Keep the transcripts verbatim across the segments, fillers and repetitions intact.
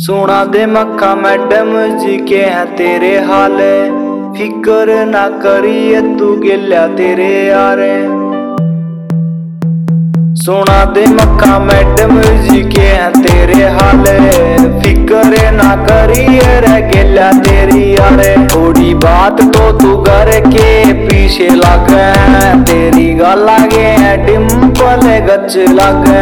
सुना दे मक्खा मैडम जी के हैं तेरे हाले, फिक्र ना करिए तू गिल्या तेरे यारे। सुना दे मक्खा मैडम जी के हैं तेरे हाले, फिक्र ना करिए रे गिल्या तेरी यारे। थोड़ी बात तो तू घर के पीछे लगे, तेरी गल लागे है डिम्पल गच लगे।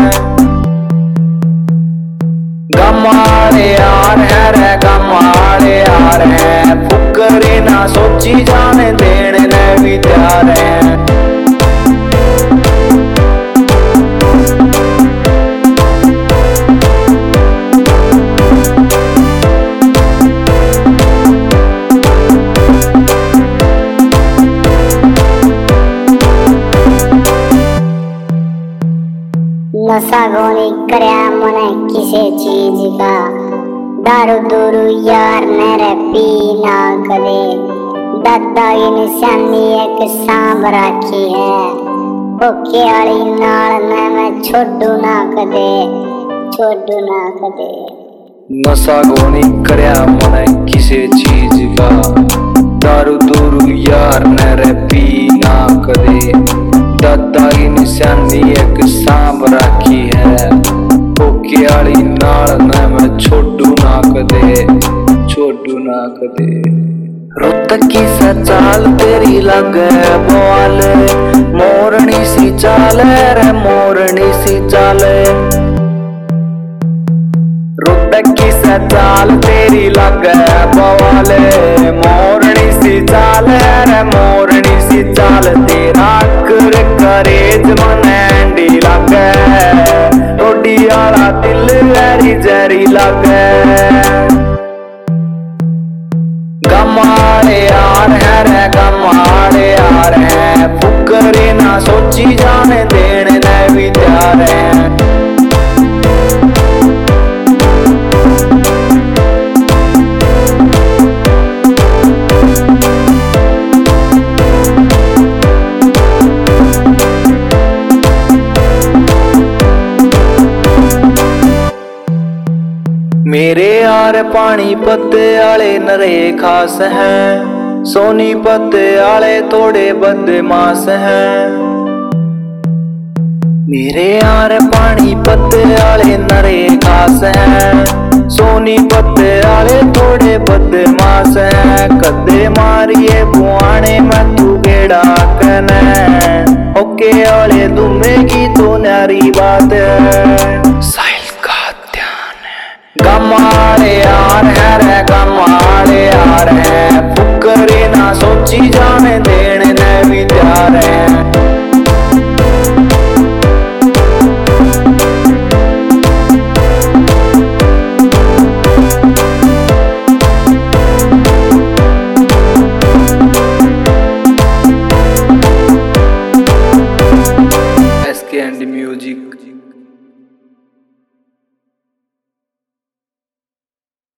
गमाड़े यार है रे गमाड़े यार है, फुकरे ना सोची जाने देने ने भी तैयार है। नशा गोनी करया मने किसे चीज का, दारू दूरू यार मेरे पी ना कदे। दादा की निशानी एक सांभ राखी है, ओके आली नाल ने मैं छोड़ू ना कदे, छोड़ू ना कदे। नशा गोनी करया मने किसे चीज का, दारू दूरू यार मेरे पी ना कदे। दादा की निशानी एक सांभ राखी है, ओके आली नाल ने मैं छोड़ू ना कदे, छोड़ू ना कदे। रोहतकी सा चाल तेरी लगे बोल, मोरनी सी चाल रे मोरनी सी चाल। रोहतकी सा चाल तेरी लगे बोल, मोरनी सी चाल रे मोरनी सी चाल। तेरा कर करेज मनेंडी लगे, रोटी आला दिल जरी जरी लगे। गमाड़े यार है रे गमाड़े यार है, फुकरे ना सोची जाने देने ने भी तैयार है। मेरे यार पानीपत आले नरे खास हैं, सोनीपत आले थोड़े बदमाश हैं। मेरे यार पानीपत आले नरे खास हैं, सोनीपत आले थोड़े बदमाश हैं। कदे मारिए बुआने में तू गेड़ा कने, ओके आले दुमेगी तो नारी बात है। गमाड़े